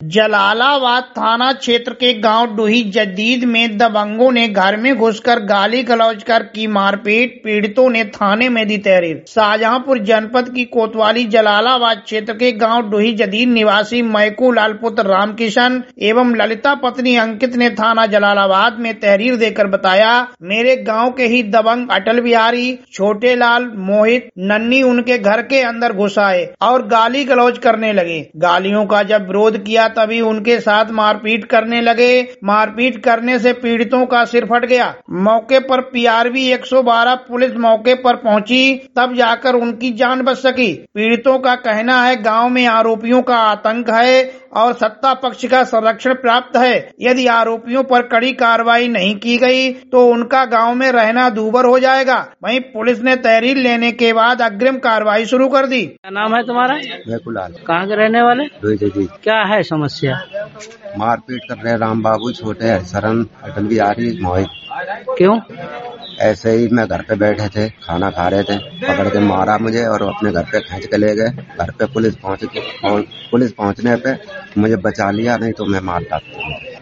जलालाबाद थाना क्षेत्र के गांव डोही जदीद में दबंगों ने घर में घुसकर गाली गलौज कर की मारपीट, पीड़ितों ने थाने में दी तहरीर। शाहजहांपुर जनपद की कोतवाली जलालाबाद क्षेत्र के गांव डोही जदीद निवासी मैकू लाल पुत्र रामकिशन एवं ललिता पत्नी अंकित ने थाना जलालाबाद में तहरीर देकर बताया, मेरे गाँव के ही दबंग अटल बिहारी, छोटे लाल, मोहित, नन्नी उनके घर के अंदर घुस आए और गाली गलौज करने लगे। गालियों का जब विरोध किया तभी उनके साथ मारपीट करने लगे। मारपीट करने से पीड़ितों का सिर फट गया। मौके पर पीआरवी 112 पुलिस मौके पर पहुंची, तब जाकर उनकी जान बच सकी। पीड़ितों का कहना है गांव में आरोपियों का आतंक है और सत्ता पक्ष का संरक्षण प्राप्त है। यदि आरोपियों पर कड़ी कार्रवाई नहीं की गई तो उनका गांव में रहना दूभर हो जाएगा। वहीं पुलिस ने तहरीर लेने के बाद अग्रिम कार्रवाई शुरू कर दी। क्या नाम है तुम्हारा? मैकुलाल। कहाँ के रहने वाले? जी। क्या है समस्या? मारपीट कर रहे राम बाबू, छोटे हरिशरण, अटल बिहारी, मोहित। क्यों? ऐसे ही मैं घर पे बैठे थे, खाना खा रहे थे, पकड़ के मारा मुझे और अपने घर पे खींच के ले गए। घर पे पुलिस पहुंचने पे मुझे बचा लिया, नहीं तो मैं मार डालता।